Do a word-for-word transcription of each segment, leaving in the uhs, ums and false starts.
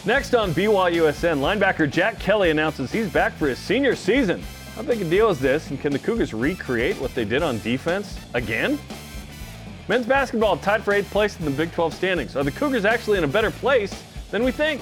Next on B Y U S N, linebacker Jack Kelly announces he's back for his senior season. How big a deal is this, and can the Cougars recreate what they did on defense again? Men's basketball tied for eighth place in the Big twelve standings. Are the Cougars actually in a better place than we think?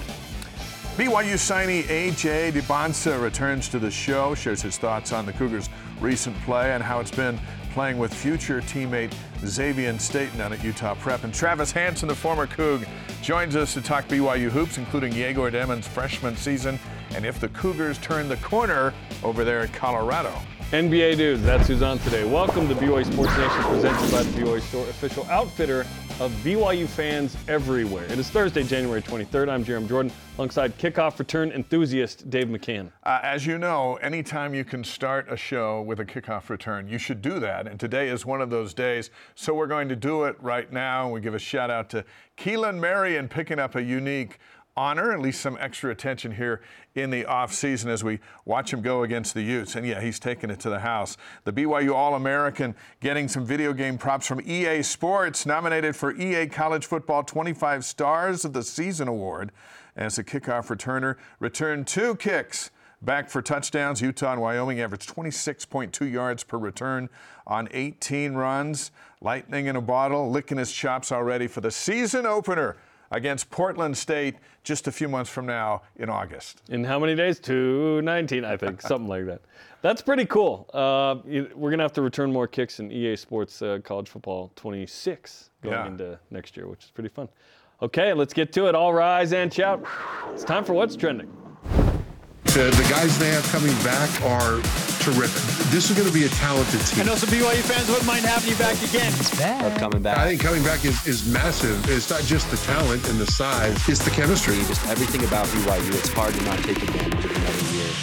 B Y U signee A J DeBonsa returns to the show, shares his thoughts on the Cougars' recent play and how it's been playing with future teammate Xavier Staten down at Utah Prep. And Travis Hansen, the former Coug, joins us to talk B Y U hoops, including Yegor Demon's freshman season, and if the Cougars turn the corner over there at Colorado. N B A dudes, that's who's on today. Welcome to B Y U Sports Nation, presented by the B Y U Store, official outfitter of B Y U fans everywhere. It is Thursday, January twenty-third. I'm Jeremy Jordan, alongside kickoff return enthusiast Dave McCann. Uh, as you know, anytime you can start a show with a kickoff return, you should do that. And today is one of those days, so we're going to do it right now. We give a shout out to Keelan Marion picking up a unique honor, at least some extra attention here in the offseason as we watch him go against the Utes. And yeah, he's taking it to the house. The B Y U All-American getting some video game props from E A Sports, nominated for E A College Football twenty-five Stars of the Season Award as a kickoff returner. Returned two kicks back for touchdowns. Utah and Wyoming averaged twenty-six point two yards per return on eighteen runs. Lightning in a bottle, licking his chops already for the season opener against Portland State just a few months from now in August. In how many days? two nineteen, I think, something like that. That's pretty cool. Uh, we're going to have to return more kicks in E A Sports uh, College Football twenty-six going Yeah. into next year, which is pretty fun. Okay, let's get to it. All rise and shout. It's time for What's Trending. The, the guys they have coming back are terrific. This is going to be a talented team. I know some B Y U fans wouldn't mind having you back again. Of coming back. I think coming back is, is massive. It's not just the talent and the size, it's the chemistry. Just everything about B Y U, it's hard to not take advantage of another year.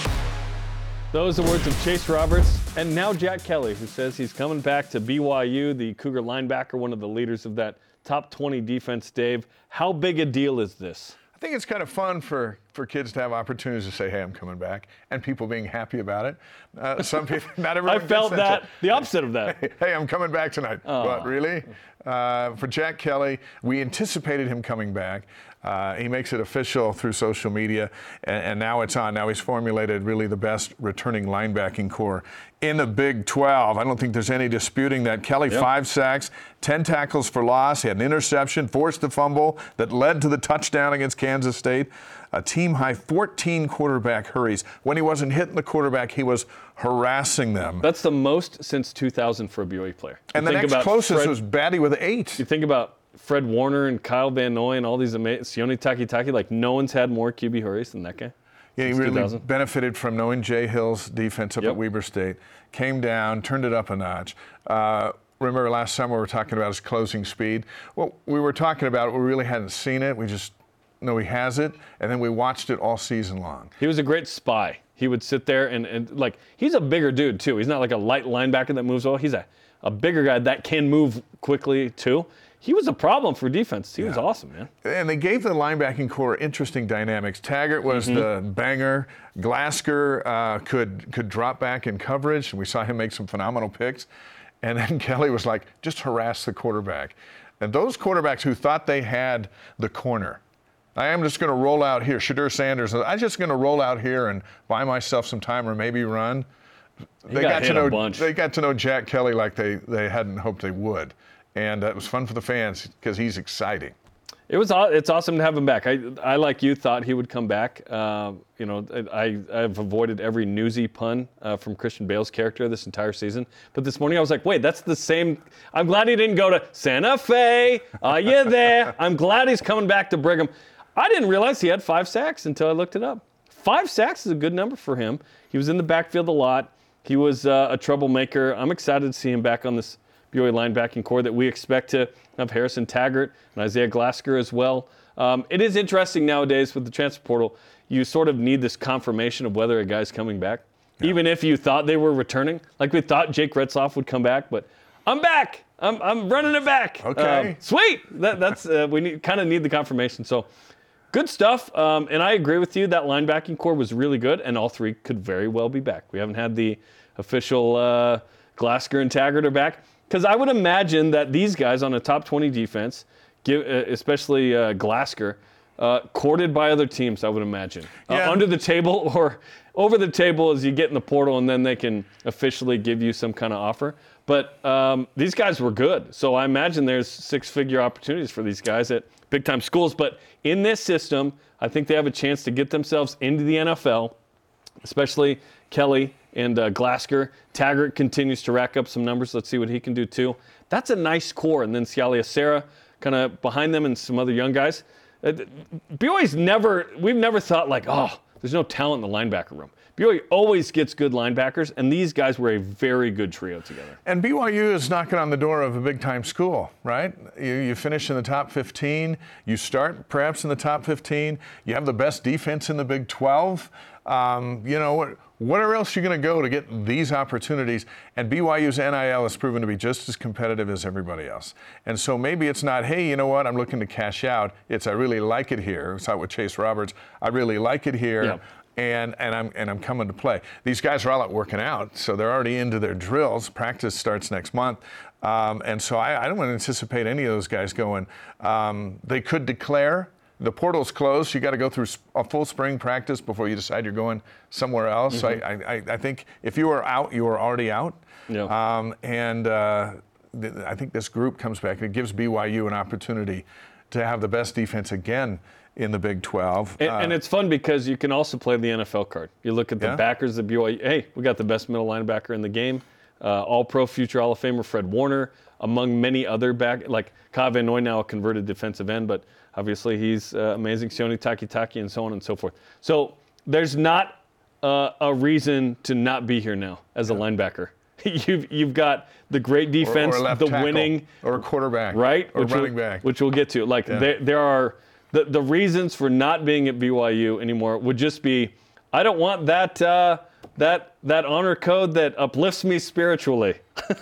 Those are the words of Chase Roberts, and now Jack Kelly, who says he's coming back to B Y U, the Cougar linebacker, one of the leaders of that top twenty defense. Dave, how big a deal is this? I think it's kind of fun for, for kids to have opportunities to say, hey, I'm coming back, and people being happy about it. Uh, some people, not everyone I felt gets that, that. the opposite of that. Hey, I'm coming back tonight. Oh. What, really? Uh, for Jack Kelly, we anticipated him coming back. Uh, he makes it official through social media, and, and now it's on. Now he's formulated really the best returning linebacking core in the Big twelve. I don't think there's any disputing that. Kelly, Yep. five sacks, ten tackles for loss. He had an interception, forced the fumble that led to the touchdown against Kansas State. A team-high fourteen quarterback hurries. When he wasn't hitting the quarterback, he was harassing them. That's the most since two thousand for a B Y U player. You and the think next about closest Fred- was Batty with eight. You think about Fred Warner and Kyle Van Noy and all these amazing, Sione Takitaki, like no one's had more Q B hurries than that guy. Yeah, he since really two thousand. benefited from knowing Jay Hill's defense up Yep. at Weber State. Came down, turned it up a notch. Uh, remember last summer we were talking about his closing speed? Well, we were talking about it. We really hadn't seen it. We just know he has it. And then we watched it all season long. He was a great spy. He would sit there and, and like, he's a bigger dude too. He's not like a light linebacker that moves well. He's a, a bigger guy that can move quickly too. He was a problem for defense. He was awesome, man. And they gave the linebacking core interesting dynamics. Taggart was Mm-hmm. the banger. Glasker uh, could could drop back in coverage, and we saw him make some phenomenal picks. And then Kelly was like, just harass the quarterback. And those quarterbacks who thought they had the corner, I am just going to roll out here. Shadur Sanders, I'm just going to roll out here and buy myself some time or maybe run. They got got, hit to a know bunch. they got to know Jack Kelly like they, they hadn't hoped they would. And uh, it was fun for the fans because he's exciting. It was. aw- It's awesome to have him back. I, I like you, thought he would come back. Uh, you know, I, I've avoided every newsy pun uh, from Christian Bale's character this entire season. But this morning I was like, wait, that's the same. I'm glad he didn't go to Santa Fe. Are you there? I'm glad he's coming back to Brigham. I didn't realize he had five sacks until I looked it up. Five sacks is a good number for him. He was in the backfield a lot. He was uh, a troublemaker. I'm excited to see him back on this B Y U linebacking core that we expect to have Harrison Taggart and Isaiah Glasker as well. Um, it is interesting nowadays with the transfer portal. You sort of need this confirmation of whether a guy's coming back, yeah. Even if you thought they were returning. Like we thought Jake Retzloff would come back, but I'm back. I'm I'm running it back. Okay, um, sweet. That, that's uh, we need, kind of need the confirmation. So. Good stuff, um, and I agree with you. That linebacking core was really good, and all three could very well be back. We haven't had the official uh, Glasker and Taggart are back, because I would imagine that these guys on a top twenty defense, give, uh, especially uh, Glasker, uh, courted by other teams, I would imagine. Yeah. Uh, under the table or over the table as you get in the portal, and then they can officially give you some kind of offer. But um, these guys were good. So I imagine there's six-figure opportunities for these guys at big-time schools. But in this system, I think they have a chance to get themselves into the N F L, especially Kelly and uh, Glasker. Taggart continues to rack up some numbers. Let's see what he can do too. That's a nice core. And then Sialia Sarah kind of behind them and some other young guys. Uh, B Y U's never, we've never thought like, oh, there's no talent in the linebacker room. B Y U always gets good linebackers, and these guys were a very good trio together. And B Y U is knocking on the door of a big-time school, right? You, you finish in the top fifteen. You start perhaps in the top fifteen. You have the best defense in the Big twelve. Um, you know, what, where else are you going to go to get these opportunities? And B Y U's N I L has proven to be just as competitive as everybody else. And so maybe it's not, hey, you know what, I'm looking to cash out. It's I really like it here. It's out with Chase Roberts. I really like it here. Yeah. And, and I'm and I'm coming to play. These guys are all out working out, so they're already into their drills. Practice starts next month. Um, and so I, I don't anticipate any of those guys going. Um, they could declare. The portal's closed. You got to go through a full spring practice before you decide you're going somewhere else. Mm-hmm. So I, I, I think if you are out, you are already out. Yeah. Um, and uh, th- I think this group comes back. It gives B Y U an opportunity to have the best defense again in the Big twelve. And, uh, and it's fun because you can also play the N F L card. You look at the Yeah. backers of B Y U. Hey, we got the best middle linebacker in the game. Uh, All-Pro future Hall of Famer Fred Warner, among many other back, like Kai Van Noy, now a converted defensive end, but obviously he's uh, amazing. Sione Takitaki and so on and so forth. So there's not uh, a reason to not be here now as a linebacker. you've you've got the great defense, or, or a left the tackle, winning, or a quarterback, right? or which running we'll, back, which we'll get to. Like Yeah. there there are the the reasons for not being at B Y U anymore would just be, I don't want that uh, that that honor code that uplifts me spiritually.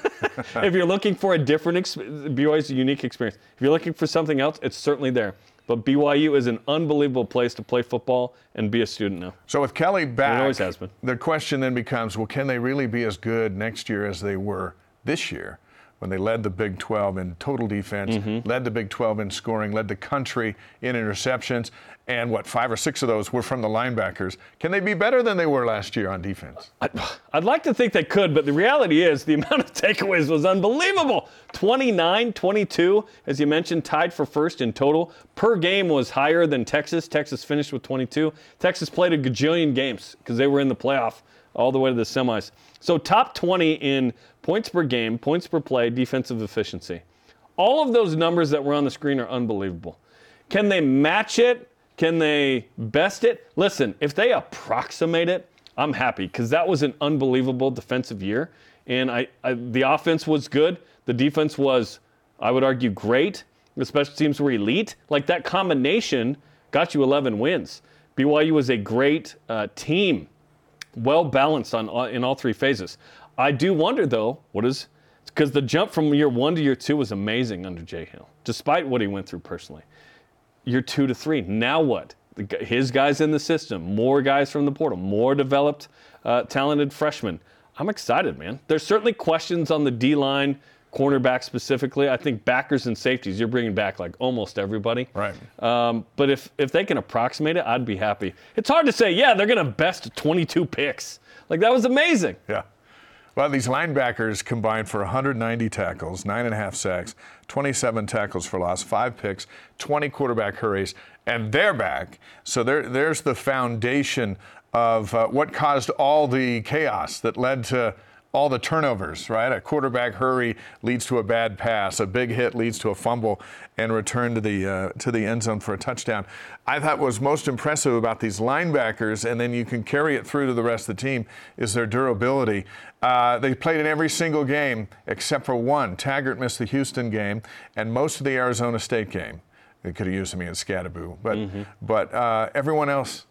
If you're looking for a different experience, B Y U is a unique experience. If you're looking for something else, it's certainly there. But B Y U is an unbelievable place to play football and be a student now. So with Kelly back, It always has been. the question then becomes, well, can they really be as good next year as they were this year when they led the Big twelve in total defense, Mm-hmm. led the Big twelve in scoring, led the country in interceptions, and what, five or six of those were from the linebackers. Can they be better than they were last year on defense? I'd, I'd like to think they could, but the reality is the amount of takeaways was unbelievable. twenty-nine, twenty-two, as you mentioned, tied for first in total. Per game was higher than Texas. Texas finished with twenty-two. Texas played a gajillion games because they were in the playoff all the way to the semis. So top twenty in points per game, points per play, defensive efficiency. All of those numbers that were on the screen are unbelievable. Can they match it? Can they best it? Listen, if they approximate it, I'm happy because that was an unbelievable defensive year. And I, I, the offense was good. The defense was, I would argue, great. The special teams were elite. Like that combination got you eleven wins. B Y U was a great uh, team, well balanced on in all three phases. I do wonder though, what is, because the jump from year one to year two was amazing under Jay Hill, despite what he went through personally. Year two to three, now what? The, g- his guys in the system, more guys from the portal, more developed, uh, talented freshmen. I'm excited, man. There's certainly questions on the D-line, cornerback specifically. I think backers and safeties, you're bringing back like almost everybody. Right. Um, but if, if they can approximate it, I'd be happy. It's hard to say, yeah, they're going to best twenty-two picks. Like, that was amazing. Yeah. Well, these linebackers combined for one hundred ninety tackles, nine and a half sacks, twenty-seven tackles for loss, five picks, twenty quarterback hurries, and they're back. So there, there's the foundation of uh, what caused all the chaos that led to all the turnovers, right? A quarterback hurry leads to a bad pass. A big hit leads to a fumble and return to the uh, to the end zone for a touchdown. I thought what was most impressive about these linebackers, and then you can carry it through to the rest of the team, is their durability. Uh, they played in every single game except for one. Taggart missed the Houston game and most of the Arizona State game. They could have used him against Scadaboo. But, mm-hmm. but uh, everyone else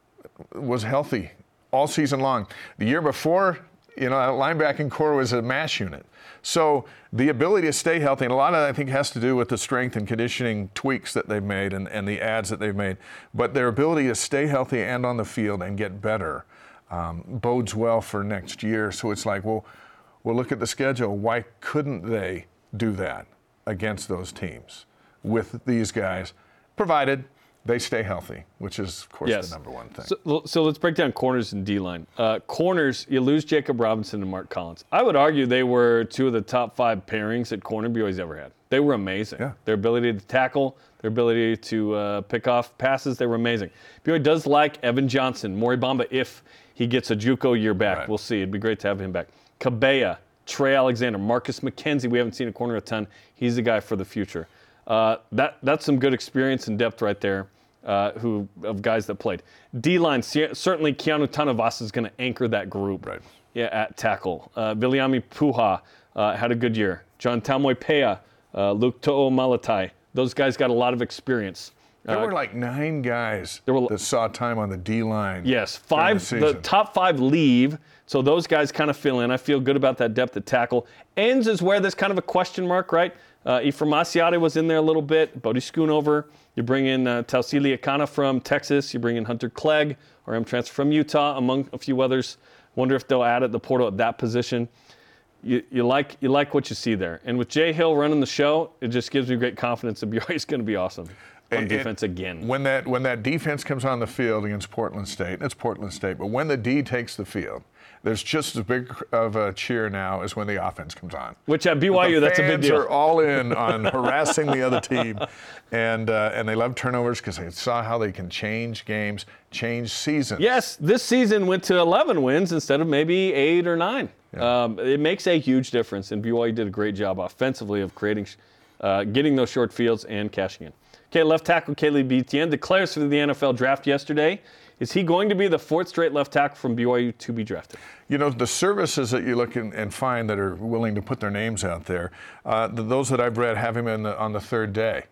was healthy all season long. The year before, you know, that linebacking core was a mash unit. So the ability to stay healthy, and a lot of that I think has to do with the strength and conditioning tweaks that they've made and, and the ads that they've made. But their ability to stay healthy and on the field and get better um, bodes well for next year. So it's like, well, well, look at the schedule. Why couldn't they do that against those teams with these guys? Provided they stay healthy, which is, of course, Yes. the number one thing. So, so let's break down corners and D-line. Uh, corners, you lose Jacob Robinson and Mark Collins. I would argue they were two of the top five pairings at corner B Y U's ever had. They were amazing. Yeah. Their ability to tackle, their ability to uh, pick off passes, they were amazing. B Y U does like Evan Johnson, Maury Bamba, if he gets a JUCO year back. Right. We'll see. It'd be great to have him back. Cabella, Trey Alexander, Marcus McKenzie. We haven't seen a corner a ton. He's the guy for the future. Uh, that that's some good experience and depth right there. Uh, who of guys that played. D-line, certainly Keanu Tanavasa is going to anchor that group. Right. Yeah, at tackle. Uh, Viliami Puha uh, had a good year. John Tamoipea, uh, Luke To'o Malatai. Those guys got a lot of experience. There Uh, were like nine guys there were- that saw time on the D-line. Yes, during five. the The, season. top five leave, so those guys kind of fill in. I feel good about that depth at tackle. Ends is where there's kind of a question mark, right? Uh, Ephraim Asiate was in there a little bit. Bodie Schoonover. You bring in uh, Tausili Akana from Texas. You bring in Hunter Clegg, R M transfer from Utah, among a few others. Wonder if they'll add at the portal at that position. You, you like you like what you see there. And with Jay Hill running the show, it just gives me great confidence that B Y U is going to be awesome on And- defense and again. When that when that defense comes on the field against Portland State, it's Portland State, but when the D takes the field, there's just as big of a cheer now as when the offense comes on. Which at B Y U, the that's a big fans deal. are all in on harassing the other team, and uh, and they love turnovers because they saw how they can change games, change seasons. Yes, this season went to eleven wins instead of maybe eight or nine. Um, it makes a huge difference, and B Y U did a great job offensively of creating, uh, getting those short fields and cashing in. Okay, left tackle Caleb Etienne declares for the N F L draft yesterday. Is he going to be the fourth straight left tackle from B Y U to be drafted? You know, the services that you look in, and find that are willing to put their names out there, uh, the, those that I've read have him in the, on the third day.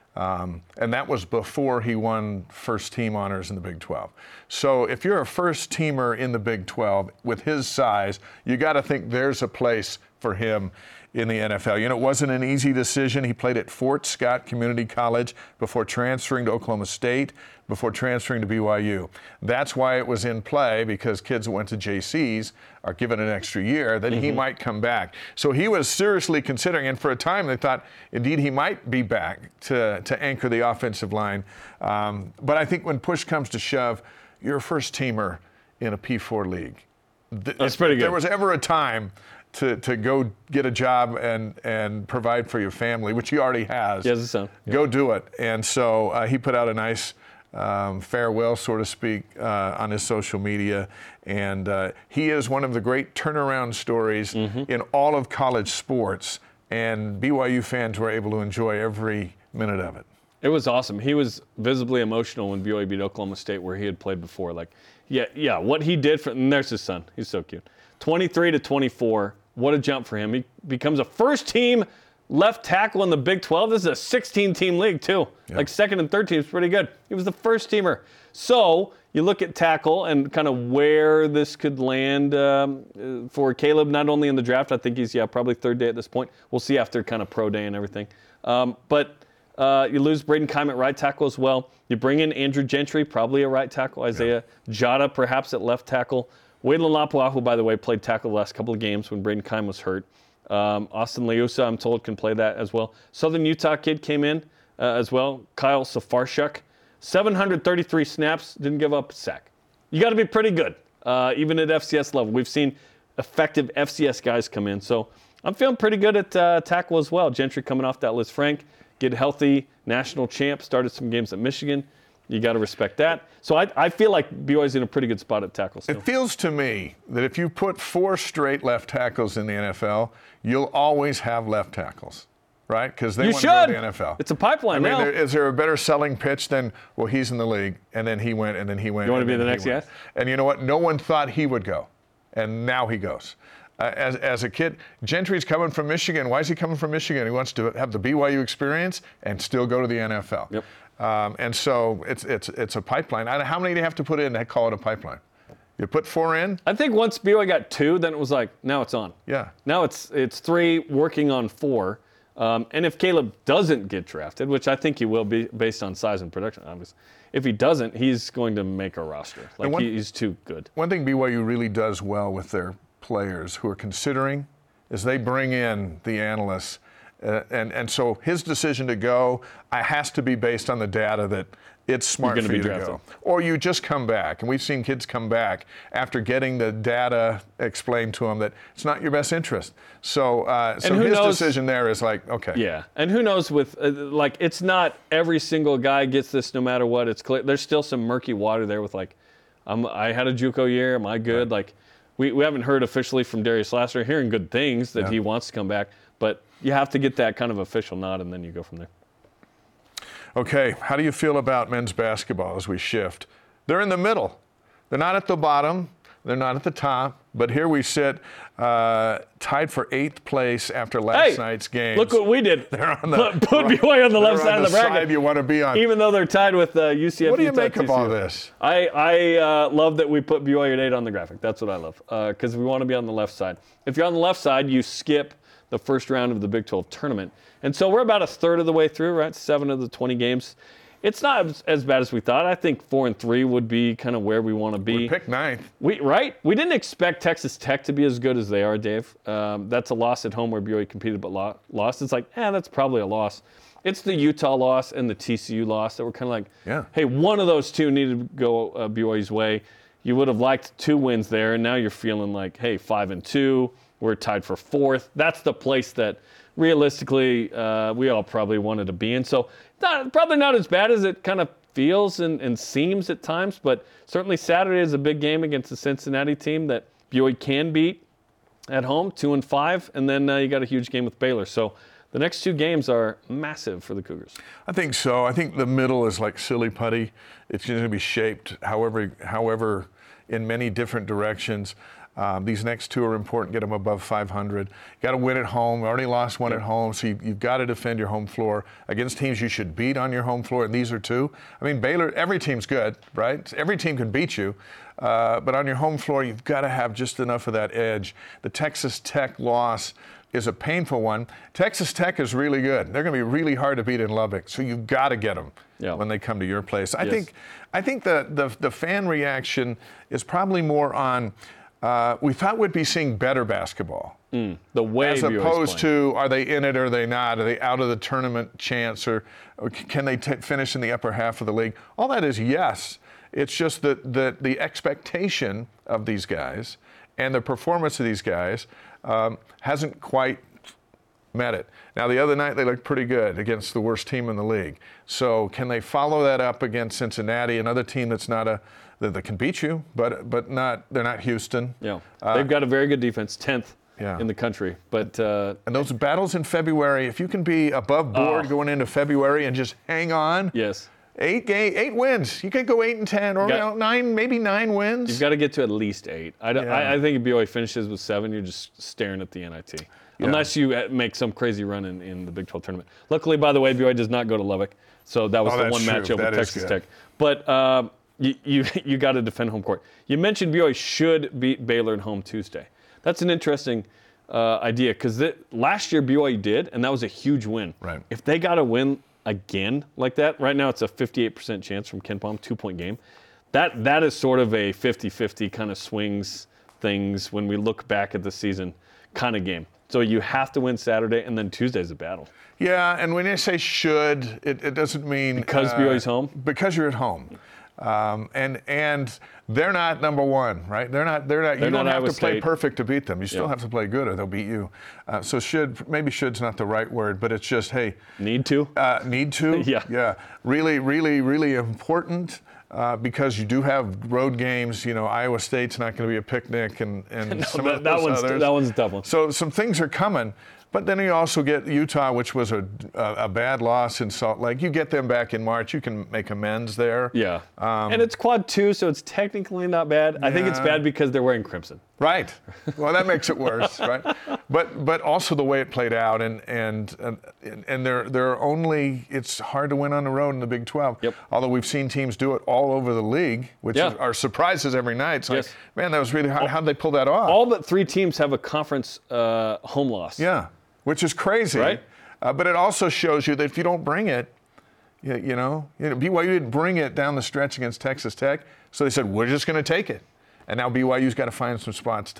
Um, and that was before he won first team honors in the Big twelve. So if you're a first teamer in the Big twelve with his size, you got to think there's a place for him in the N F L. You know, it wasn't an easy decision. He played at Fort Scott Community College before transferring to Oklahoma State, before transferring to B Y U. That's why it was in play, because kids that went to J Cs are given an extra year, that mm-hmm. he might come back. So he was seriously considering, and for a time they thought, indeed, he might be back to, to anchor the offensive line. Um, but I think when push comes to shove, you're a first teamer in a P four league. That's pretty good. If there was ever a time to, to go get a job and, and provide for your family, which he already has, He has a son. go do it. And so uh, he put out a nice um, farewell, so to speak, uh, on his social media. And uh, he is one of the great turnaround stories mm-hmm. in all of college sports. And B Y U fans were able to enjoy every minute of it. It was awesome. He was visibly emotional when B Y U beat Oklahoma State, where he had played before. Like, yeah, yeah, what he did for, and there's his son. He's so cute. twenty-three to twenty-four. What a jump for him. He becomes a first-team left tackle in the Big twelve. This is a sixteen-team league, too. Yep. Like, second and third team is pretty good. He was the first-teamer. So you look at tackle and kind of where this could land um, for Caleb, not only in the draft. I think he's, yeah, probably third day at this point. We'll see after kind of pro day and everything. Um, but uh, you lose Braden Keim at right tackle as well. You bring in Andrew Gentry, probably a right tackle. Isaiah yep. Jada, perhaps at left tackle. Waylon Lapua, who, by the way, played tackle the last couple of games when Braden Keim was hurt. Um, Austin Leusa, I'm told, can play that as well. Southern Utah kid came in uh, as well. Kyle Safarshuk. seven hundred thirty-three snaps, didn't give up a sack. You got to be pretty good, uh, even at F C S level. We've seen effective F C S guys come in. So I'm feeling pretty good at uh, tackle as well. Gentry coming off that Liz Frank. Get healthy, national champ, started some games at Michigan. You got to respect that. So I, I feel like B Y U's in a pretty good spot at tackle still. It feels to me that if you put four straight left tackles in the N F L, you'll always have left tackles, right? Because they you want should. to go to the N F L. It's a pipeline I mean, now. there, is there a better selling pitch than, well, he's in the league, and then he went, and then he went. You want to be and the then next he went. guy? And you know what? No one thought he would go, and now he goes. Uh, as, as a kid, Gentry's coming from Michigan. Why is he coming from Michigan? He wants to have the B Y U experience and still go to the N F L. Yep. Um, and so it's it's it's a pipeline. I, how many do you have to put in to call it a pipeline? You put four in? I think once B Y U got two, then it was like, now it's on. Yeah. Now it's it's three working on four. Um, and if Caleb doesn't get drafted, which I think he will be based on size and production, obviously, if he doesn't, he's going to make a roster. Like one, he, he's too good. One thing B Y U really does well with their players who are considering is they bring in the analysts Uh, and, and so his decision to go uh, has to be based on the data that it's smart You're for gonna you be to drafted. go. Or you just come back. And we've seen kids come back after getting the data explained to them that it's not your best interest. So, uh, so who his knows- decision there is like, okay. Yeah, and who knows with uh, like it's not every single guy gets this no matter what. It's clear there's still some murky water there with like, um, I had a JUCO year. Am I good? Right. Like, we, we haven't heard officially from Darius Lasser, hearing good things that Yeah. he wants to come back, but you have to get that kind of official nod, and then you go from there. Okay, how do you feel about men's basketball as we shift? They're in the middle. They're not at the bottom. They're not at the top. But here we sit, uh, tied for eighth place after last Hey, night's game. Look what we did. They're on the put put B Y U on the left they're side on of the bracket. side you want to be on. Even though they're tied with uh, U C F. What do you Utah, make of T C U. all this? I, I uh, love that we put B Y U at eight on the graphic. That's what I love, because we want to be on the left side. If you're on the left side, you skip the first round of the Big twelve tournament. And so we're about a third of the way through, right? Seven of the twenty games. It's not as, as bad as we thought. I think four and three would be kind of where we want to be. We picked ninth. We right? We didn't expect Texas Tech to be as good as they are, Dave. Um, that's a loss at home where B Y U competed but lo- lost. It's like, eh, that's probably a loss. It's the Utah loss and the T C U loss that were kind of like, Yeah. hey, one of those two needed to go uh, B Y U's way. You would have liked two wins there, and now you're feeling like, hey, five and two. We're tied for fourth. That's the place that realistically uh, we all probably wanted to be in. So not, probably not as bad as it kind of feels and, and seems at times, but certainly Saturday is a big game against the Cincinnati team that B Y U can beat at home, two and five, and then uh, you got a huge game with Baylor. So the next two games are massive for the Cougars. I think so. I think the middle is like silly putty. It's going to be shaped however, however, in many different directions. Um, these next two are important. Get them above five hundred. You got to win at home. We already lost one Yep. at home, so you, you've got to defend your home floor against teams you should beat on your home floor, and these are two. I mean, Baylor, every team's good, right? Every team can beat you, uh, but on your home floor, you've got to have just enough of that edge. The Texas Tech loss is a painful one. Texas Tech is really good. They're going to be really hard to beat in Lubbock, so you've got to get them Yeah. when they come to your place. I Yes. think, I think the, the the fan reaction is probably more on. Uh, we thought we'd be seeing better basketball. Mm, the way As B Y U's opposed playing. to, are they in it or are they not? Are they out of the tournament chance, or, or can they t- finish in the upper half of the league? All that is yes. It's just that the, the expectation of these guys and the performance of these guys um, hasn't quite met it. Now, the other night they looked pretty good against the worst team in the league. So can they follow that up against Cincinnati, another team that's not a that, that can beat you, but but not they're not Houston. Yeah, Uh, they've got a very good defense, tenth Yeah. in the country. But uh, And those battles in February, if you can be above board Oh. going into February and just hang on, yes, eight game, eight wins. You could go eight and ten, or Got- you know, nine, maybe nine wins. you've got to get to at least eight. I, don't, Yeah. I, I think if B Y U finishes with seven, you're just staring at the N I T. Unless you uh, make some crazy run in, in the Big twelve tournament. Luckily, by the way, B Y U does not go to Lubbock, so that was Oh, the that's one true. matchup That with is Texas good. Tech. But um, you you, you got to defend home court. You mentioned B Y U should beat Baylor at home Tuesday. That's an interesting uh, idea because last year B Y U did, and that was a huge win. Right. If they got to win again like that, right now it's a fifty-eight percent chance from Ken Palm, two-point game. That that is sort of a fifty-fifty kind of swings things when we look back at the season kind of game. So you have to win Saturday, and then Tuesday's a battle. Yeah, and when you say should, it, it doesn't mean Because B Y U's home? Because you're at home, um, and and they're not number one, right? They're not. They're not. They're you don't not have Iowa to play State. perfect to beat them. You still Yeah. have to play good, or they'll beat you. Uh, so should maybe should's not the right word, but it's just hey, Need to? uh, need to. Yeah. Yeah. Really, really, really important. Uh, because you do have road games, you know, Iowa State's not going to be a picnic, and, and some that, of that those one's others. that one's a tough one. So some things are coming, but then you also get Utah, which was a, a, a bad loss in Salt Lake. You get them back in March, you can make amends there. Yeah. Um, and it's quad two, so it's technically not bad. I think it's Yeah. bad because they're wearing crimson. Right. Well, that makes it worse, right? But but also the way it played out, and and and, and they're they're only. It's hard to win on the road in the Big twelve. Yep. Although we've seen teams do it all over the league, which Yeah. is, are surprises every night. It's like, Yes. man, that was really hard. How'd they pull that off? All but three teams have a conference uh, home loss. Yeah, which is crazy. Right. Uh, but it also shows you that if you don't bring it, you, you know, you know, B Y U didn't bring it down the stretch against Texas Tech, so they said we're just going to take it, and now B Y U's got to find some spots to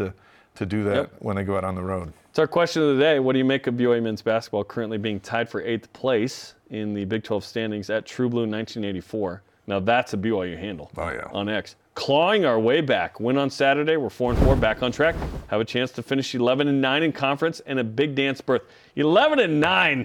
to do that Yep. when they go out on the road. It's our question of the day. What do you make of B Y U men's basketball currently being tied for eighth place in the Big twelve standings at True Blue nineteen eighty-four? Now that's a B Y U handle Oh, yeah. on X. Clawing our way back. Win on Saturday. We're four and four, back on track. Have a chance to finish eleven and nine in conference and a big dance berth. eleven and nine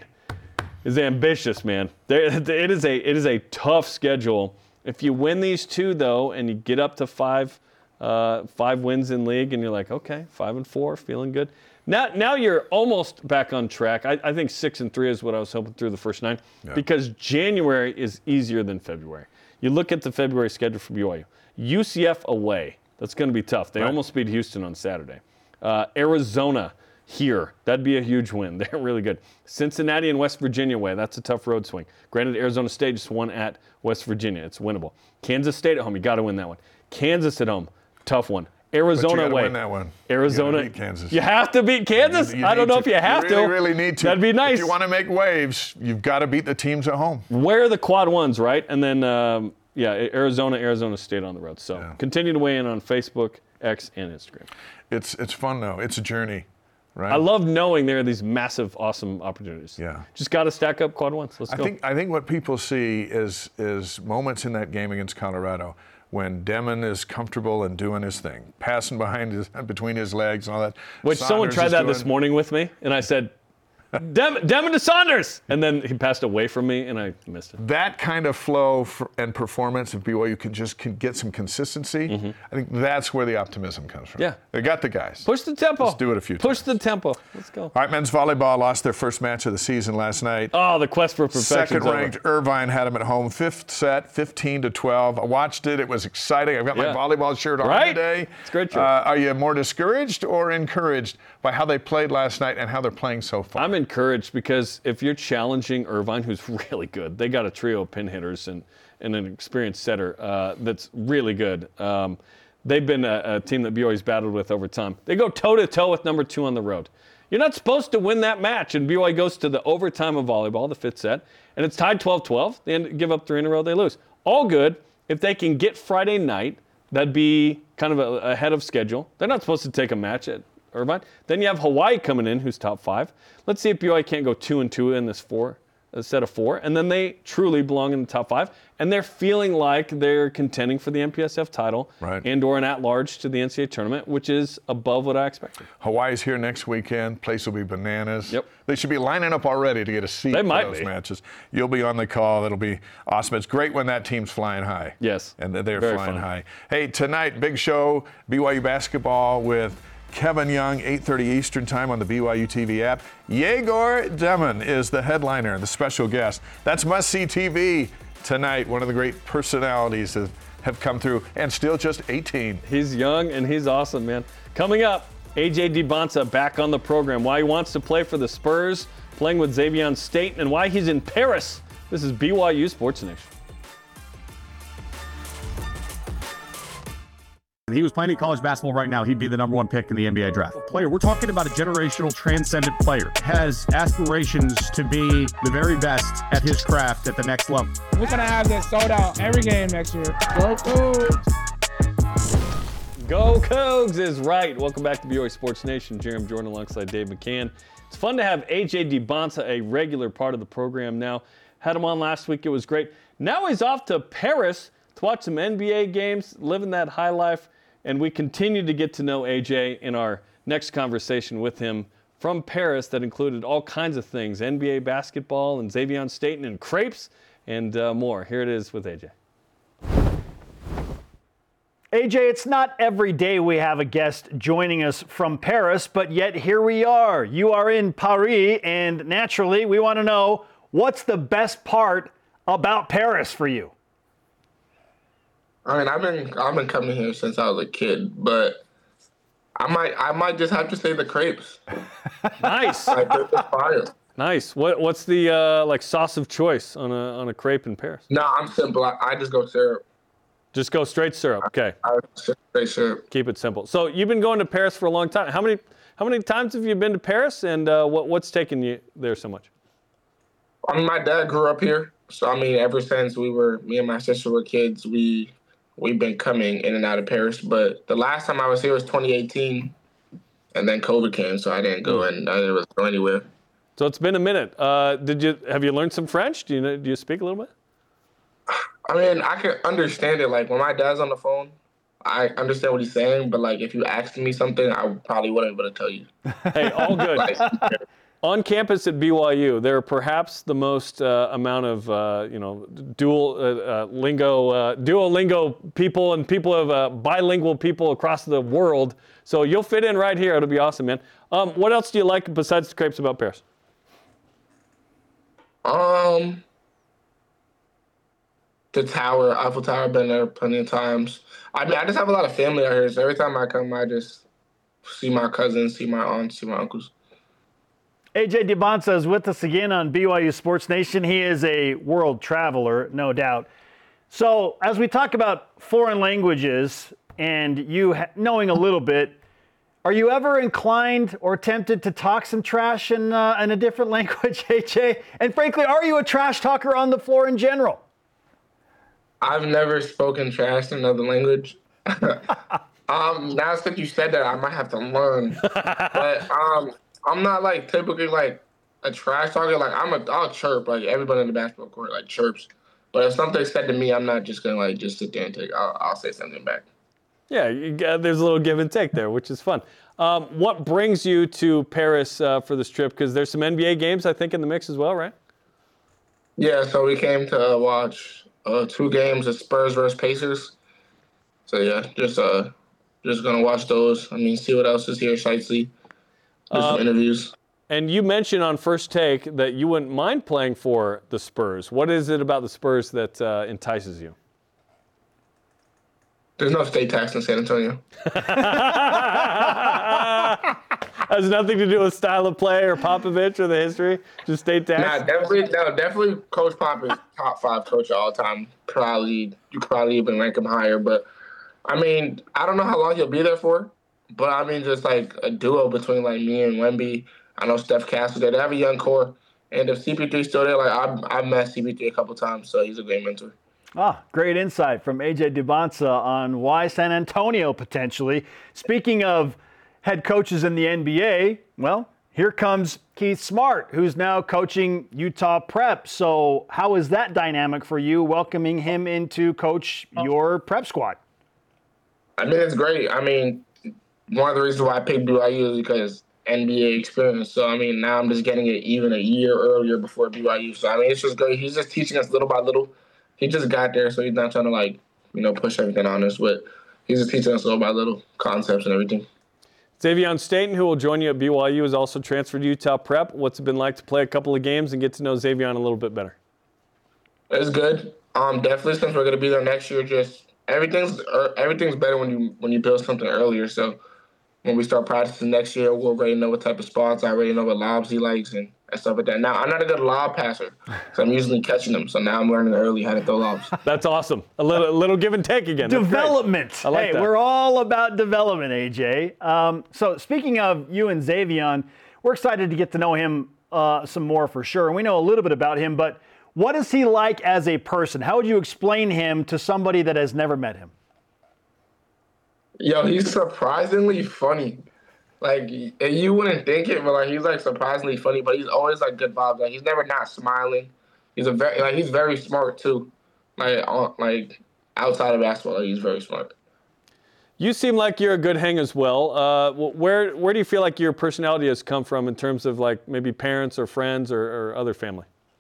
is ambitious, man. There, it is a it is a tough schedule. If you win these two though, and you get up to five uh, five wins in league, and you're like, okay, five and four, feeling good. Now, now you're almost back on track. I, I think six and three is what I was hoping through the first nine, Yeah. because January is easier than February. You look at the February schedule for B Y U. U C F away. That's going to be tough. They Right. almost beat Houston on Saturday. Uh, Arizona here. That'd be a huge win. They're really good. Cincinnati and West Virginia away. That's a tough road swing. Granted, Arizona State just won at West Virginia. It's winnable. Kansas State at home. You got to win that one. Kansas at home. Tough one. Arizona But you gotta away. win that one. Arizona. You gotta beat Kansas. You have to beat Kansas? You- you I don't need know to. if you have you to. really, really need to. That'd be nice. If you want to make waves, you've got to beat the teams at home. Where are the quad ones, right? And then, um, yeah, Arizona, Arizona State on the road. So Yeah. continue to weigh in on Facebook, X, and Instagram. It's it's fun though. It's a journey, right? I love knowing there are these massive, awesome opportunities. Yeah. Just got to stack up quad ones. Let's I go. think I think what people see is is moments in that game against Colorado when Demon is comfortable and doing his thing, passing behind his between his legs and all that. Which someone Saunders tried is that doing- this morning with me, and I said, Dem- Demon to Saunders! And then he passed away from me, and I missed it. That kind of flow for, and performance, if B Y U can just can get some consistency, I think that's where the optimism comes from. Mm-hmm. Yeah. They got the guys. Push the tempo. Let's do it a few Push times. the tempo. Let's go. All right, men's volleyball lost their first match of the season last night. Oh, the quest for perfection. Second-ranked Irvine had them at home. Fifth set, fifteen to twelve. I watched it. It was exciting. I've got Yeah. my volleyball shirt on Right? today. It's a great shirt. Uh, are you more discouraged or encouraged by how they played last night and how they're playing so far? I'm encouraged because if you're challenging Irvine, who's really good, they got a trio of pin hitters and, and an experienced setter uh, that's really good. Um, they've been a, a team that B Y U's battled with over time. They go toe-to-toe with number two on the road. You're not supposed to win that match, and B Y U goes to the overtime of volleyball, the fifth set, and it's tied twelve twelve. They end, give up three in a row, they lose. All good. If they can get Friday night, that'd be kind of a, ahead of schedule. They're not supposed to take a match at Irvine. Then you have Hawaii coming in, who's top five. Let's see if B Y U can't go two and two in this four, a set of four, and then they truly belong in the top five. And they're feeling like they're contending for the M P S F title Right. and or an at-large to the N C double A tournament, which is above what I expected. Hawaii's here next weekend. Place will be bananas. Yep. They should be lining up already to get a seat They for might those be. matches. You'll be on the call. That'll be awesome. It's great when that team's flying high. Yes. And they're Very flying fun. high. Hey, tonight, big show, B Y U basketball with Kevin Young, eight thirty Eastern time on the B Y U T V app. Yegor Demon is the headliner, the special guest. That's must-see T V tonight. One of the great personalities that have come through, and still just eighteen. He's young and he's awesome, man. Coming up, A J DiBonta back on the program. Why he wants to play for the Spurs, playing with Xavier State, and why he's in Paris. This is B Y U Sports Nation. If he was playing in college basketball right now, he'd be the number one pick in the N B A draft. Player, we're talking about a generational, transcendent player. Has aspirations to be the very best at his craft at the next level. We're gonna have this sold out every game next year. Go Cougs! Go Cougs is right. Welcome back to B Y U Sports Nation. Jeremy Jordan alongside Dave McCann. It's fun to have A J DiBonta, a regular part of the program now. Had him on last week. It was great. Now he's off to Paris to watch some N B A games, living that high life. And we continue to get to know A J in our next conversation with him from Paris that included all kinds of things, N B A basketball and Xavier State and crepes and uh, more. Here it is with A J. A J, it's not every day we have a guest joining us from Paris, but yet here we are. You are in Paris, and naturally we want to know, what's the best part about Paris for you? I mean, I've been I've been coming here since I was a kid, but I might I might just have to say the crepes. Nice. Like, they're just fire. Nice. What what's the uh, like sauce of choice on a on a crepe in Paris? No, I'm simple. I, I just go syrup. Just go straight syrup. Okay. I just say syrup. Keep it simple. So you've been going to Paris for a long time. How many how many times have you been to Paris, and uh, what what's taken you there so much? I mean, my dad grew up here, so I mean, ever since we were me and my sister were kids, we we've been coming in and out of Paris. But the last time I was here was twenty eighteen, and then COVID came, so I didn't go and I didn't really go anywhere. So it's been a minute. Uh, did you have you learned some French? Do you know, do you speak a little bit? I mean, I can understand it. Like when my dad's on the phone, I understand what he's saying. But like if you asked me something, I probably wouldn't be able to tell you. Hey, all good. Like, On campus at B Y U, there are perhaps the most uh, amount of uh, you know dual uh, uh, lingo, uh, Duolingo people and people of uh, bilingual people across the world. So you'll fit in right here. It'll be awesome, man. Um, what else do you like besides the crepes about Paris? Um, the tower, Eiffel Tower, I've been there plenty of times. I mean, I just have a lot of family out here, so every time I come, I just see my cousins, see my aunts, see my uncles. A J Dybantsa is with us again on B Y U Sports Nation. He is a world traveler, no doubt. So as we talk about foreign languages and you ha- knowing a little bit, are you ever inclined or tempted to talk some trash in, uh, in a different language, A J? And frankly, are you a trash talker on the floor in general? I've never spoken trash in another language. um, now since you said that, I might have to learn. But um, I'm not like typically like a trash talker. Like I'm a, I'll chirp like everybody in the basketball court like chirps. But if something's said to me, I'm not just gonna like just sit there and take. I'll, I'll say something back. Yeah, you got, there's a little give and take there, which is fun. Um, what brings you to Paris uh, for this trip? Because there's some N B A games, I think, in the mix as well, right? Yeah, so we came to uh, watch uh, two games of Spurs versus Pacers. So yeah, just uh, just gonna watch those. I mean, see what else is here, sightsee, do some Um, interviews. And you mentioned on First Take that you wouldn't mind playing for the Spurs. What is it about the Spurs that uh, entices you? There's no state tax in San Antonio. Has nothing to do with style of play or Popovich or the history. Just state tax. Nah, definitely, no, definitely. Coach Pop is top five coach of all time. Probably, you could probably even rank him higher. But I mean, I don't know how long he'll be there for. But I mean, just like a duo between like me and Wemby. I know Steph Castle there. They have a young core, and if C P three's still there, like I've I've met C P three a couple times, so he's a great mentor. Ah, great insight from A J Dybantsa on why San Antonio potentially. Speaking of head coaches in the N B A, well, here comes Keith Smart, who's now coaching Utah Prep. So how is that dynamic for you, welcoming him in to coach your prep squad? I mean, it's great. I mean, one of the reasons why I picked B Y U is because N B A experience. So, I mean, now I'm just getting it even a year earlier before B Y U. So, I mean, it's just great. He's just teaching us little by little. He just got there, so he's not trying to, like, you know, push everything on us. But he's just teaching us little by little concepts and everything. Xavion Staten, who will join you at B Y U, has also transferred to Utah Prep. What's it been like to play a couple of games and get to know Xavion a little bit better? It's good. Um, definitely since we're gonna be there next year, just everything's uh, everything's better when you when you build something earlier. So when we start practicing next year, we'll already know what type of spots. I already know what lobs he likes and, and stuff like that. Now I'm not a good lob passer, so I'm usually catching them. So now I'm learning early how to throw lobs. That's awesome. A little, a little give and take again. That's Development. great. I like hey, that. we're all about development, A J. Um, so speaking of you and Xavion, we're excited to get to know him uh, some more for sure. And we know a little bit about him, but what is he like as a person? How would you explain him to somebody that has never met him? Yo, he's surprisingly funny. Like, you wouldn't think it, but like he's like surprisingly funny. But he's always like good vibes. Like he's never not smiling. He's a very like he's very smart too. Like on, like outside of basketball, like, he's very smart. You seem like you're a good hang as well. Uh, where where do you feel like your personality has come from in terms of like maybe parents or friends or, or other family?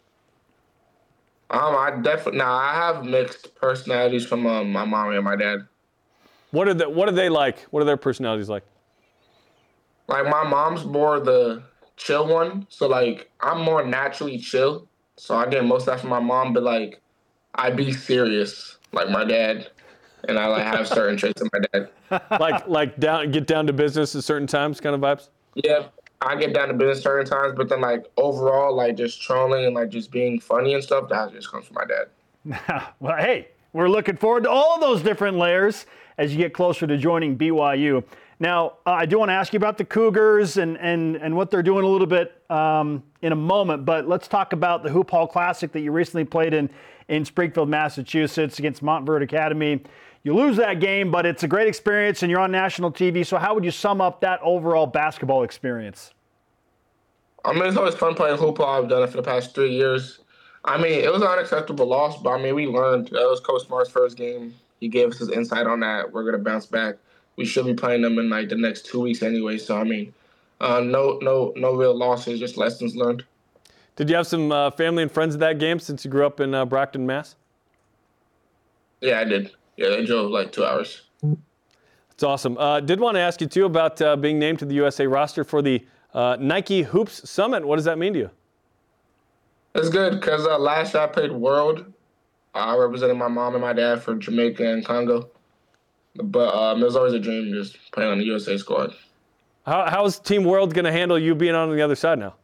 Um, I definitely now I have mixed personalities from um, my mom and my dad. What are the, what are they like? What are their personalities like? Like my mom's more the chill one, so like I'm more naturally chill. So I get most of that from my mom, but like I be serious like my dad, and I like have certain traits of my dad. Like like down get down to business at certain times, kind of vibes. Yeah, I get down to business certain times, but then like overall, like just trolling and like just being funny and stuff, that just comes from my dad. Well, hey, we're looking forward to all those different layers as you get closer to joining B Y U. Now, uh, I do want to ask you about the Cougars and, and, and what they're doing a little bit um, in a moment, but let's talk about the Hoop Hall Classic that you recently played in, in Springfield, Massachusetts against Montverde Academy. You lose that game, but it's a great experience, and you're on national T V. So how would you sum up that overall basketball experience? I mean, it's always fun playing hoop ball. I've done it for the past three years. I mean, it was an unacceptable loss, but I mean, we learned. That was Coach Smart's first game. He gave us his insight on that. We're gonna bounce back. We should be playing them in like the next two weeks anyway. So I mean, uh, no, no, no real losses, just lessons learned. Did you have some uh, family and friends at that game since you grew up in uh, Brockton, Mass? Yeah, I did. Yeah, they drove like two hours. That's awesome. Uh, did want to ask you too about uh, being named to the U S A roster for the uh, Nike Hoops Summit. What does that mean to you? It's good because uh, last year I played World. I represented my mom and my dad for Jamaica and Congo. But um, it was always a dream just playing on the U S A squad. How, how's Team World going to handle you being on the other side now?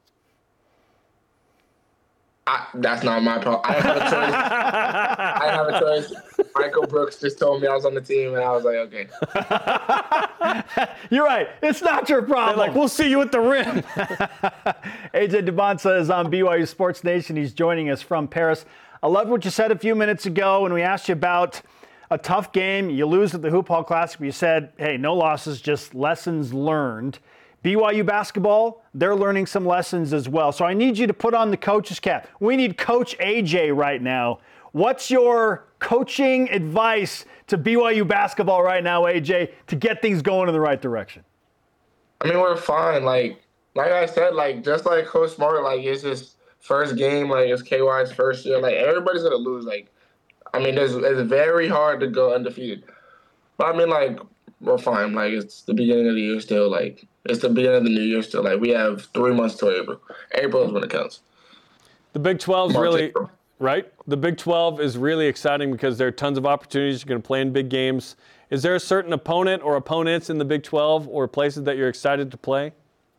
I, that's not my problem. I have a choice. I have a choice. Michael Brooks just told me I was on the team, and I was like, okay. You're right. It's not your problem. They're like, we'll see you at the rim. A J Dybantsa is on B Y U Sports Nation. He's joining us from Paris. I loved what you said a few minutes ago when we asked you about a tough game. You lose at the Hoop Hall Classic, but you said, hey, no losses, just lessons learned. B Y U basketball, they're learning some lessons as well. So I need you to put on the coach's cap. We need Coach A J right now. What's your coaching advice to B Y U basketball right now, A J, to get things going in the right direction? I mean, we're fine. Like, like I said, like just like Coach Smart, like it's his first game, like it's K Y's first year. Like everybody's gonna lose. Like, I mean, it's, it's very hard to go undefeated. But I mean, like we're fine. Like it's the beginning of the year still. Like. It's the beginning of the new year still. Like, we have three months till April. April is when it counts. The Big twelve is really, April. right? The Big twelve is really exciting because there are tons of opportunities. You're going to play in big games. Is there a certain opponent or opponents in the Big twelve or places that you're excited to play?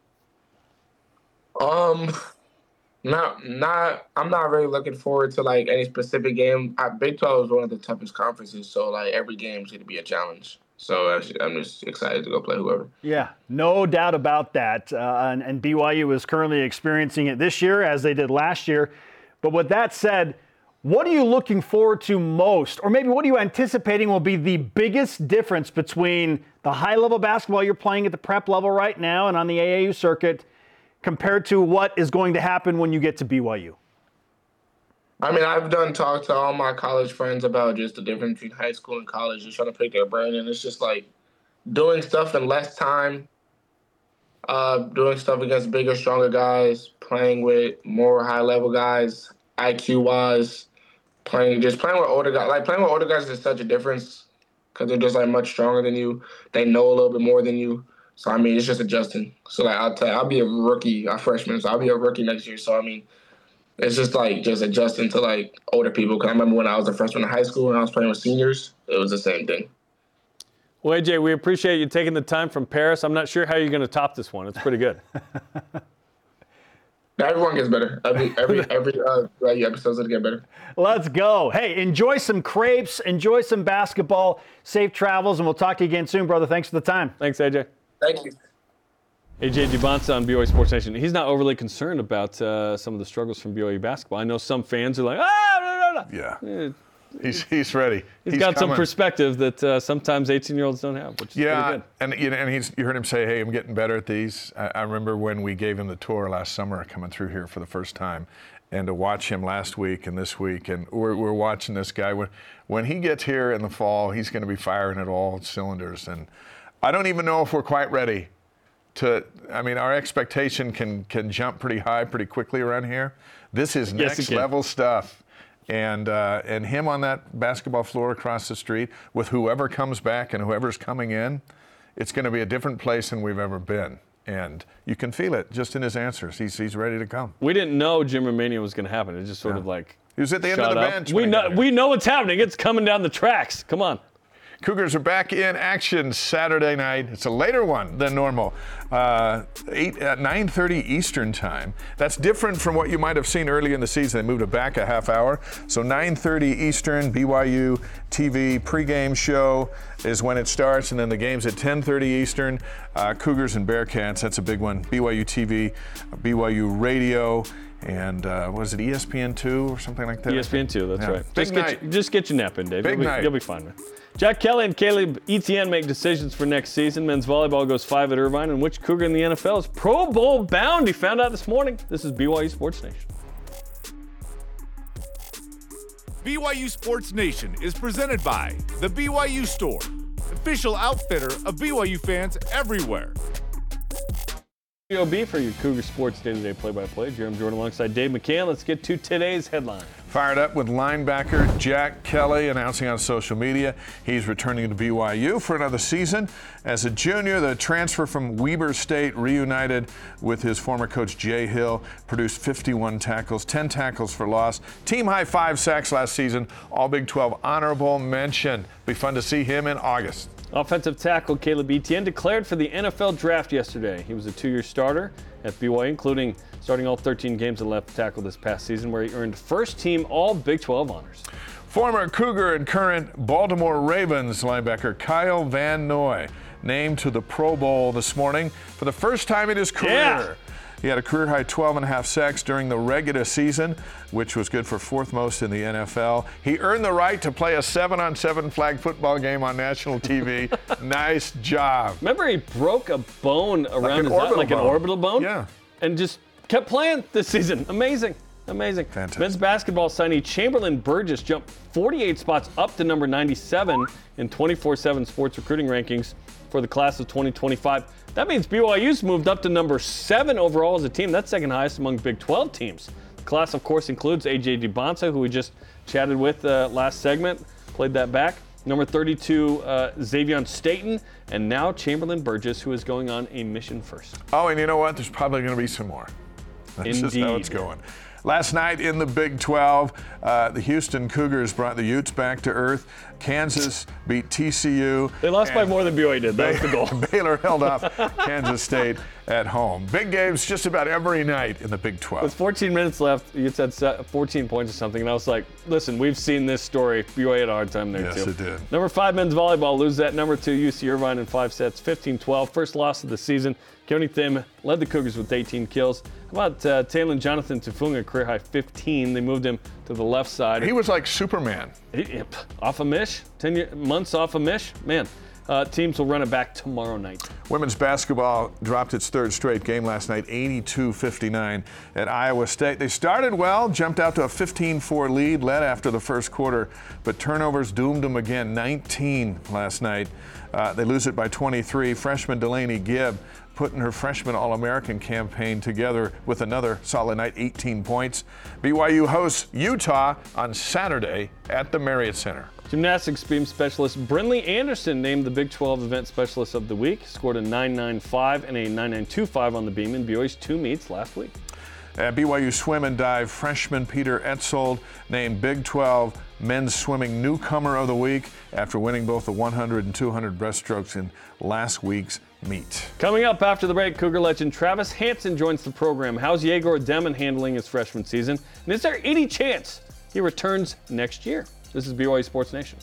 Um, not, not, I'm not really looking forward to, like, any specific game. I, Big twelve is one of the toughest conferences, so, like, every game is going to be a challenge. So I'm just excited to go play whoever. Yeah, no doubt about that. Uh, and, and B Y U is currently experiencing it this year as they did last year. But with that said, what are you looking forward to most? Or maybe what are you anticipating will be the biggest difference between the high-level basketball you're playing at the prep level right now and on the A A U circuit compared to what is going to happen when you get to B Y U? I mean, I've done talk to all my college friends about just the difference between high school and college, just trying to pick their brain. And it's just like doing stuff in less time, uh, doing stuff against bigger, stronger guys, playing with more high-level guys, I Q-wise, playing just playing with older guys. Like, playing with older guys is such a difference because they're just, like, much stronger than you. They know a little bit more than you. So, I mean, it's just adjusting. So, like, I'll tell you, I'll be a rookie, a freshman, so I'll be a rookie next year. So, I mean, it's just, like, just adjusting to, like, older people. Because I remember when I was a freshman in high school and I was playing with seniors, it was the same thing. Well, A J, we appreciate you taking the time from Paris. I'm not sure how you're going to top this one. It's pretty good. Everyone gets better. Every every every uh, episode's gonna get better. Let's go. Hey, enjoy some crepes, enjoy some basketball, safe travels, and we'll talk to you again soon, brother. Thanks for the time. Thanks, A J. Thank you. A J Dybantsa on B Y U Sports Nation. He's not overly concerned about uh, some of the struggles from B Y U basketball. I know some fans are like, ah, no, no, no. Yeah. He's he's ready. He's, he's got coming. some perspective that uh, sometimes eighteen-year-olds don't have, which is yeah, pretty good. and you know, and he's you heard him say, "Hey, I'm getting better at these." I, I remember when we gave him the tour last summer, coming through here for the first time, and to watch him last week and this week, and we're we're watching this guy. When when he gets here in the fall, he's going to be firing at all cylinders, and I don't even know if we're quite ready to. I mean, our expectation can can jump pretty high pretty quickly around here. This is Yes, next it can. level stuff. And uh, and him on that basketball floor across the street with whoever comes back and whoever's coming in, it's going to be a different place than we've ever been. And you can feel it just in his answers. He's he's ready to come. We didn't know Jim Romania was going to happen. It just sort Yeah. of like He was at the end of shot the up. bench. We when he know got here. we know what's happening. It's coming down the tracks. Come on. Cougars are back in action Saturday night. It's a later one than normal, uh, eight at nine thirty Eastern time. That's different from what you might have seen early in the season. They moved it back a half hour. So nine thirty Eastern, B Y U T V pregame show is when it starts, and then the game's at ten thirty Eastern. Uh, Cougars and Bearcats, that's a big one. B Y U T V, B Y U radio. And uh, was it E S P N two or something like that? E S P N two, that's Yeah. right. Big just, night. Get your, just get your nap in, Dave. Big you'll, be, night. you'll be fine, man. Jack Kelly and Caleb Etienne make decisions for next season. Men's volleyball goes five at Irvine, and which Cougar in the N F L is Pro Bowl bound? He found out this morning. This is B Y U Sports Nation. B Y U Sports Nation is presented by The B Y U Store, official outfitter of B Y U fans everywhere. B O B for your Cougar Sports Day-to-Day play-by-play. Jeremy Jordan alongside Dave McCann. Let's get to today's headline. Fired up with linebacker Jack Kelly announcing on social media he's returning to B Y U for another season. As a junior, the transfer from Weber State reunited with his former coach Jay Hill, produced fifty-one tackles, ten tackles for loss, team high five sacks last season, all Big twelve honorable mention. Be fun to see him in August. Offensive tackle Caleb Etienne declared for the N F L draft yesterday. He was a two-year starter at B Y U, including starting all thirteen games at left tackle this past season, where he earned first-team all Big twelve honors. Former Cougar and current Baltimore Ravens linebacker Kyle Van Noy named to the Pro Bowl this morning for the first time in his career. Yeah. He had a career-high twelve and a half sacks during the regular season, which was good for fourth most in the N F L. He earned the right to play a seven-on-seven flag football game on national T V. Nice job. Remember he broke a bone around an his eye, orbital like an bone. orbital bone? Yeah. And just kept playing this season. Amazing. Amazing. Fantastic. Men's basketball signee Chamberlain Burgess jumped forty-eight spots up to number ninety-seven in twenty-four seven sports recruiting rankings for the class of twenty twenty-five. That means B Y U's moved up to number seven overall as a team. That's second highest among Big twelve teams. The class, of course, includes A J DeBonsa, who we just chatted with uh, last segment, played that back. Number thirty-two, uh, Xavier Staten, and now Chamberlain Burgess, who is going on a mission first. Oh, and you know what? There's probably going to be some more. That's just how Indeed. it's going. Last night in the Big twelve, uh, the Houston Cougars brought the Utes back to earth. Kansas beat T C U. They lost by and more than B Y U did. That was the goal. Baylor held off Kansas State at home. Big games just about every night in the Big twelve. With fourteen minutes left, Utes had se- fourteen points or something, and I was like, listen, we've seen this story. B Y U had a hard time there, Yes, too. it did. Number five men's volleyball lose that number two U C Irvine in five sets, fifteen twelve. First loss of the season. Keone Thim led the Cougars with eighteen kills. How about uh, Talon Jonathan Tufunga, career high fifteen. They moved him to the left side. He was like Superman. He- he- off a mish, ten year, months off a mish. Man, uh, teams will run it back tomorrow night. Women's basketball dropped its third straight game last night, eighty-two fifty-nine at Iowa State. They started well, jumped out to a fifteen four lead, led after the first quarter, but turnovers doomed them again, nineteen last night. Uh, they lose it by twenty-three. Freshman Delaney Gibb putting her freshman All-American campaign together with another solid night, eighteen points. B Y U hosts Utah on Saturday at the Marriott Center. Gymnastics beam specialist Brinley Anderson named the Big twelve Event Specialist of the Week. Scored a nine nine five and a nine nine two five on the beam in B Y U's two meets last week. At B Y U swim and dive, freshman Peter Etzold named Big twelve Men's Swimming Newcomer of the Week after winning both the one hundred and two hundred breaststrokes in last week's meet. Coming up after the break, Cougar legend Travis Hansen joins the program. How's Yegor Demon handling his freshman season? And is there any chance he returns next year? This is B Y U Sports Nation.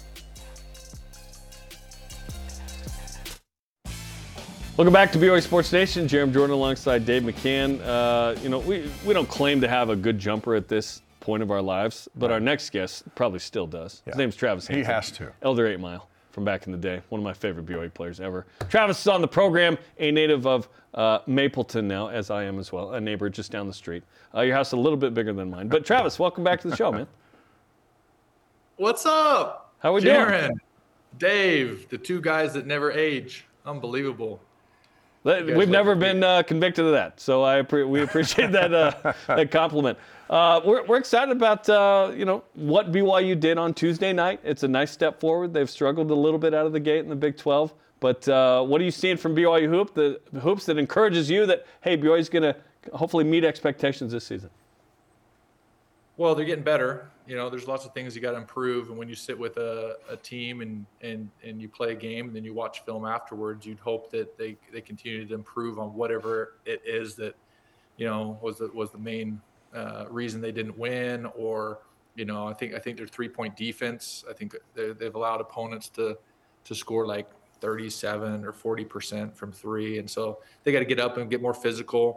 Welcome back to B Y U Sports Nation. Jeremy Jordan alongside Dave McCann. Uh, you know, we, we don't claim to have a good jumper at this point of our lives, but our next guest probably still does. Yeah. His name's Travis Hansen. He has to. Elder eight Mile from back in the day. One of my favorite B Y U players ever. Travis is on the program, a native of uh, Mapleton now, as I am as well, a neighbor just down the street. Uh, your house is a little bit bigger than mine. But Travis, welcome back to the show, man. What's up? How we doing? Jaron, Dave, the two guys that never age. Unbelievable. We've never been uh, convicted of that, so I appre- we appreciate that uh, that compliment. Uh, we're, we're excited about uh, you know what B Y U did on Tuesday night. It's a nice step forward. They've struggled a little bit out of the gate in the Big twelve, but uh, what are you seeing from B Y U hoop? The hoops that encourages you that hey, B Y U's going to hopefully meet expectations this season. Well, they're getting better. You know, there's lots of things you got to improve. And when you sit with a, a team and, and, and you play a game and then you watch film afterwards, you'd hope that they, they continue to improve on whatever it is that, you know, was the, was the main uh, reason they didn't win. Or, you know, I think I think their three-point defense, I think they've allowed opponents to to score like thirty-seven or forty percent from three. And so they got to get up and get more physical.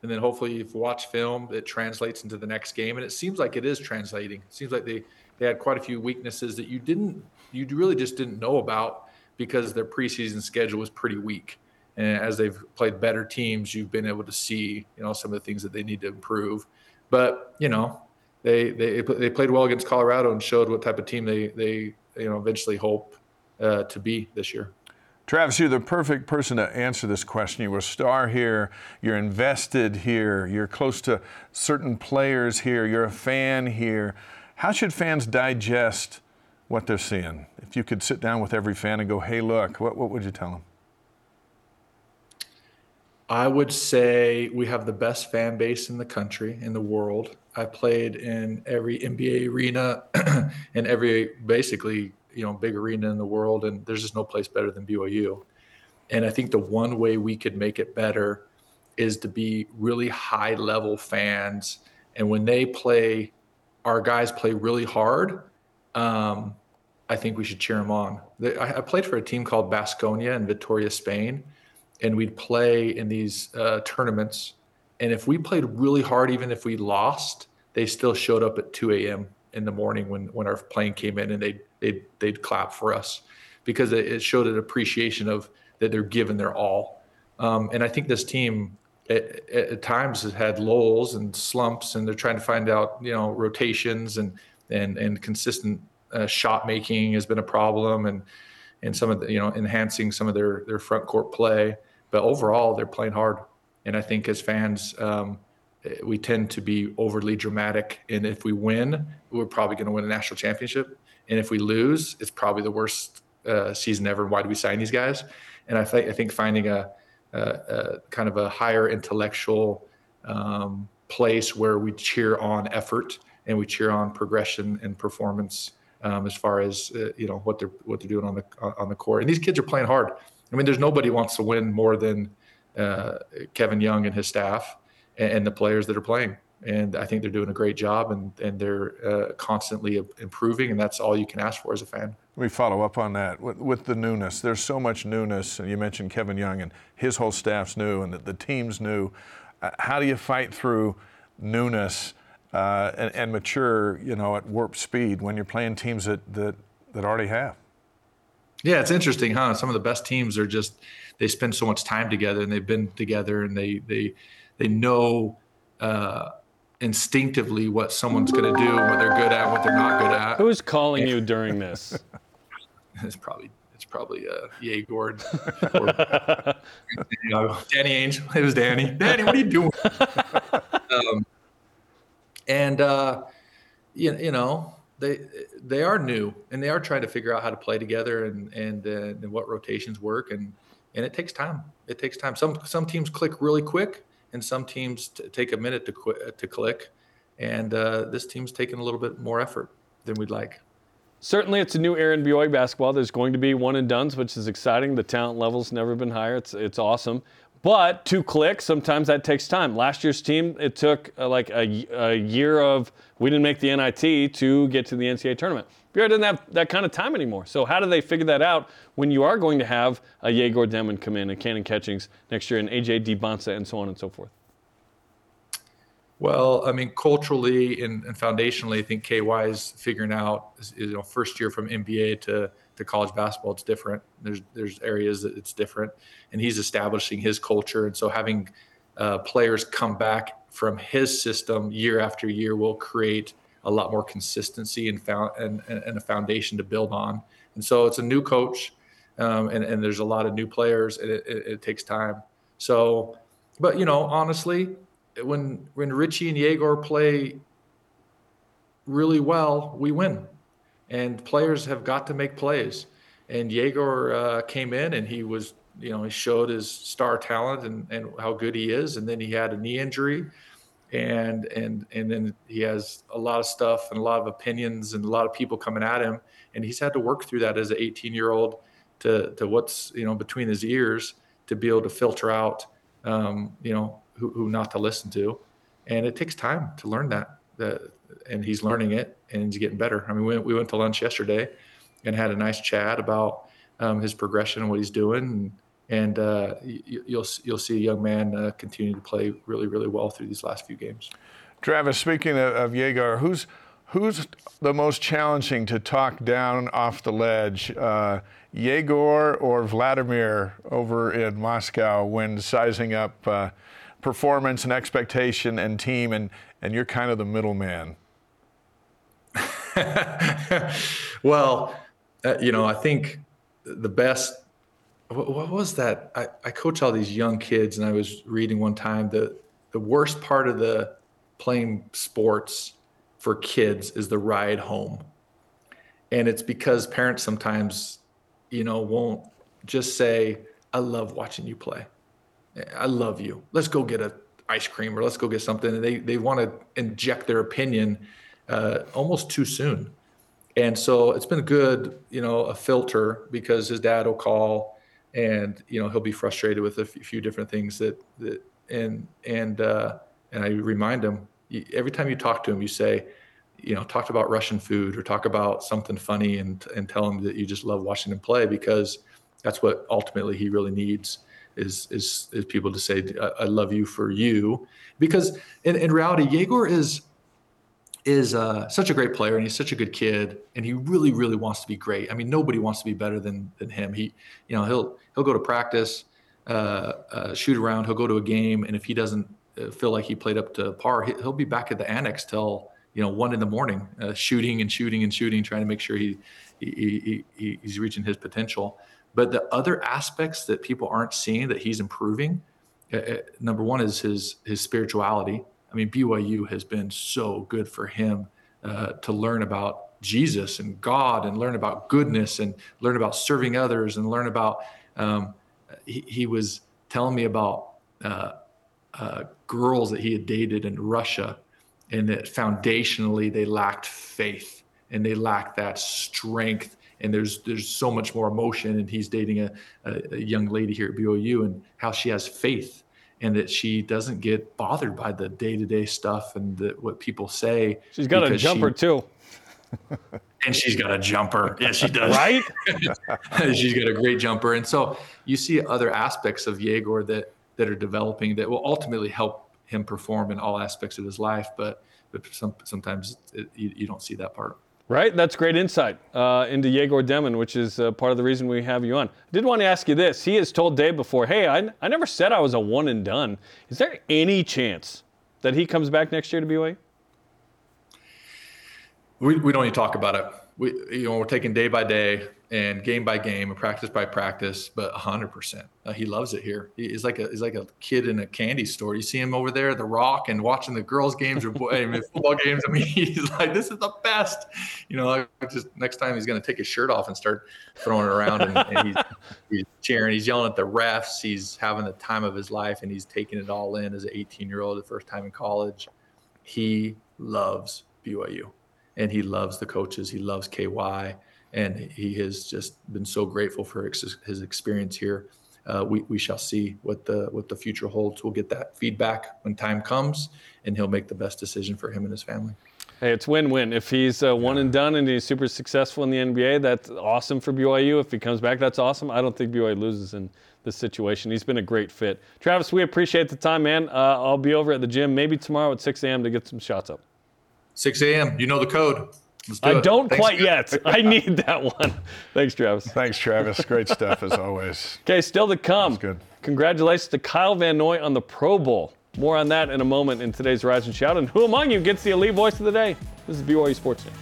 And then hopefully if you watch film, it translates into the next game. And it seems like it is translating. It seems like they, they had quite a few weaknesses that you didn't, you really just didn't know about because their preseason schedule was pretty weak. And as they've played better teams, you've been able to see, you know, some of the things that they need to improve. But, you know, they they they played well against Colorado and showed what type of team they, they you know, eventually hope uh, to be this year. Travis, you're the perfect person to answer this question. You were a star here. You're invested here. You're close to certain players here. You're a fan here. How should fans digest what they're seeing? If you could sit down with every fan and go, hey, look, what, what would you tell them? I would say we have the best fan base in the country, in the world. I've played in every N B A arena and every basically, you know, big arena in the world, and there's just no place better than B Y U. And I think the one way we could make it better is to be really high level fans. And when they play, our guys play really hard, um, I think we should cheer them on. I, I played for a team called Baskonia in Vitoria, Spain, and we'd play in these uh, tournaments. And if we played really hard, even if we lost, they still showed up at two a.m. in the morning when, when our plane came in, and they'd, they'd, they'd clap for us because it showed an appreciation of that they're giving their all. Um, and I think this team at, at times has had lulls and slumps, and they're trying to find out, you know, rotations and, and, and consistent uh, shot making has been a problem, and, and some of the, you know, enhancing some of their, their front court play. But overall, they're playing hard. And I think as fans, um, we tend to be overly dramatic. And if we win, we're probably going to win a national championship. And if we lose, it's probably the worst uh, season ever. Why do we sign these guys? And I think I think finding a, a, a kind of a higher intellectual um, place where we cheer on effort and we cheer on progression and performance um, as far as uh, you know what they're what they're doing on the on the court. And these kids are playing hard. I mean, there's nobody wants to win more than uh, Kevin Young and his staff and, and the players that are playing. And I think they're doing a great job, and, and they're uh, constantly improving, and that's all you can ask for as a fan. Let me follow up on that. With, with the newness, there's so much newness, and you mentioned Kevin Young, and his whole staff's new, and the, the team's new. Uh, how do you fight through newness uh, and, and mature, you know, at warp speed when you're playing teams that, that, that already have? Yeah, it's interesting, huh? Some of the best teams are just, they spend so much time together, and they've been together, and they they they know uh, instinctively what someone's going to do, what they're good at, what they're not good at. Who's calling you during this? It's probably it's probably uh, Yegor or you know, Danny Ainge. It was Danny. Danny, what are you doing? um, and uh, you, you know. They they are new, and they are trying to figure out how to play together and and, uh, and what rotations work, and and it takes time. It takes time. Some some teams click really quick, and some teams t- take a minute to qu- to click, and uh, this team's taking a little bit more effort than we'd like. Certainly, it's a new era in B Y U basketball. There's going to be one and dones, which is exciting. The talent level's never been higher. It's it's awesome. But to click, sometimes that takes time. Last year's team, it took uh, like a, a year of, we didn't make the N I T to get to the N C double A tournament. B Y U doesn't have that kind of time anymore. So how do they figure that out when you are going to have a Yegor Demon come in and Cannon Catchings next year and A J DiBonsa and so on and so forth? Well, I mean, culturally and, and foundationally, I think K Y is figuring out, you know, first year from N B A to, to college basketball, it's different. There's there's areas that it's different, and he's establishing his culture. And so having uh, players come back from his system year after year will create a lot more consistency and found and, and a foundation to build on. And so it's a new coach, um, and, and there's a lot of new players, and it, it, it takes time. So, but, you know, honestly, when when Richie and Yegor play really well, we win. And players have got to make plays. And Yegor uh, came in, and he was, you know, he showed his star talent and, and how good he is. And then he had a knee injury, and and and then he has a lot of stuff and a lot of opinions and a lot of people coming at him. And he's had to work through that as an eighteen-year-old to to what's, you know, between his ears to be able to filter out, um, you know, who, who not to listen to. And it takes time to learn that. The, and he's learning it, and he's getting better. I mean, we, we went to lunch yesterday and had a nice chat about um, his progression and what he's doing. And, and uh, you, you'll you'll see a young man uh, continue to play really, really well through these last few games. Travis, speaking of, of Yegor, who's who's the most challenging to talk down off the ledge, uh, Yegor or Vladimir over in Moscow when sizing up uh, performance and expectation and team, and, and you're kind of the middleman? Well, uh, you know, I think the best, what, what was that? I, I coach all these young kids, and I was reading one time that the worst part of the playing sports for kids is the ride home. And it's because parents sometimes, you know, won't just say, I love watching you play. I love you. Let's go get a ice cream or let's go get something. And they, they want to inject their opinion uh, almost too soon. And so it's been good, you know, a filter, because his dad will call and, you know, he'll be frustrated with a few different things that, that and, and, uh, and I remind him, every time you talk to him, you say, you know, talk about Russian food or talk about something funny, and, and tell him that you just love watching him play, because that's what ultimately he really needs is, is, is people to say, I, I love you for you. Because in, in reality, Yegor is, is uh, such a great player, and he's such a good kid, and he really, really wants to be great. I mean, nobody wants to be better than, than him. He, you know, he'll, he'll go to practice, uh, uh, shoot around, he'll go to a game. And if he doesn't feel like he played up to par, he'll be back at the annex till, you know, one in the morning, uh, shooting and shooting and shooting, trying to make sure he, he, he he's reaching his potential. But the other aspects that people aren't seeing that he's improving, uh, number one is his his spirituality. I mean, B Y U has been so good for him uh, to learn about Jesus and God, and learn about goodness, and learn about serving others, and learn about. Um, he, he was telling me about uh, uh, girls that he had dated in Russia, and that foundationally they lacked faith and they lacked that strength. And there's there's so much more emotion. And he's dating a, a, a young lady here at B Y U, and how she has faith, and that she doesn't get bothered by the day-to-day stuff and the, what people say. She's got a jumper she, too. And she's got a jumper. Yeah, she does. Right? She's got a great jumper. And so you see other aspects of Yegor that that are developing that will ultimately help him perform in all aspects of his life. But but some, sometimes it, you, you don't see that part. Right, that's great insight uh, into Yegor Demmin, which is uh, part of the reason we have you on. I did want to ask you this. He has told Dave before, hey, I, I never said I was a one and done. Is there any chance that he comes back next year to B Y U? We we don't need to talk about it. We you know we're taking day by day and game by game and practice by practice, but one hundred percent. Uh, he loves it here. He, he's like a he's like a kid in a candy store. You see him over there at the Rock and watching the girls' games or boy, I mean, football games. I mean, he's like, this is the best. You know, like just next time he's going to take his shirt off and start throwing it around, and, and he's, he's cheering. He's yelling at the refs. He's having the time of his life, and he's taking it all in as an eighteen-year-old, the first time in college. He loves B Y U, and he loves the coaches. He loves K Y. And he has just been so grateful for his, his experience here. Uh, we, we shall see what the what the future holds. We'll get that feedback when time comes, and he'll make the best decision for him and his family. Hey, it's win-win. If he's uh, one and done and he's super successful in the N B A, that's awesome for B Y U. If he comes back, that's awesome. I don't think B Y U loses in this situation. He's been a great fit. Travis, we appreciate the time, man. Uh, I'll be over at the gym maybe tomorrow at six a.m. to get some shots up. six a.m. You know the code. Do I it. don't Thanks. quite yet. I need that one. Thanks, Travis. Thanks, Travis. Great stuff as always. Okay, still to come. That's good. Congratulations to Kyle Van Noy on the Pro Bowl. More on that in a moment in today's Rise and Shout. And who among you gets the elite voice of the day? This is B Y U Sports Nation.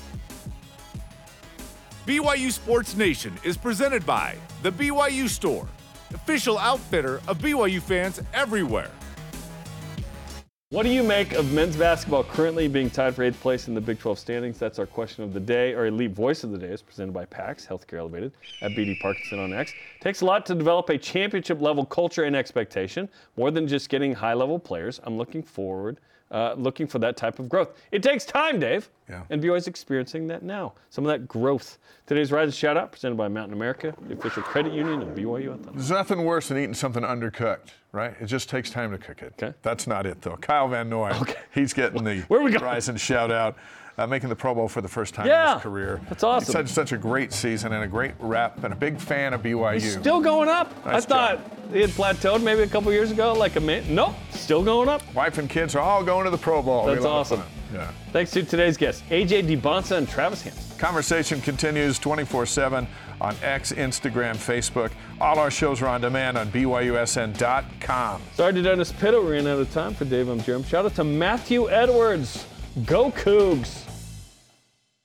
B Y U Sports Nation is presented by the B Y U Store, official outfitter of B Y U fans everywhere. What do you make of men's basketball currently being tied for eighth place in the Big twelve standings? That's our question of the day. Our elite voice of the day is presented by PAX, Healthcare Elevated, at B D Parkinson on X. Takes a lot to develop a championship-level culture and expectation. More than just getting high-level players, I'm looking forward uh, looking for that type of growth. It takes time, Dave. Yeah. And B Y U is experiencing that now. Some of that growth. Today's Rise and Shout Out presented by Mountain America, the official credit union of B Y U Athletics. There's nothing worse than eating something undercooked, right? It just takes time to cook it. Okay. That's not it, though. Kyle Van Noy, okay. he's getting the Where we go? Rise and Shout Out, uh, making the Pro Bowl for the first time yeah, in his career. That's awesome. He's had such a great season and a great rep and a big fan of B Y U. He's still going up. Nice I thought job. he had plateaued maybe a couple years ago, like a minute. Nope, still going up. Wife and kids are all going to the Pro Bowl. That's We love awesome. it. Yeah. Thanks to today's guests, A J DeBonsa and Travis Hansen. Conversation continues twenty-four seven on X, Instagram, Facebook. All our shows are on demand on B Y U S N dot com. Sorry to Dennis Pitta, we ran out of time. For Dave, I'm Jeremy. Shout out to Matthew Edwards. Go Cougs.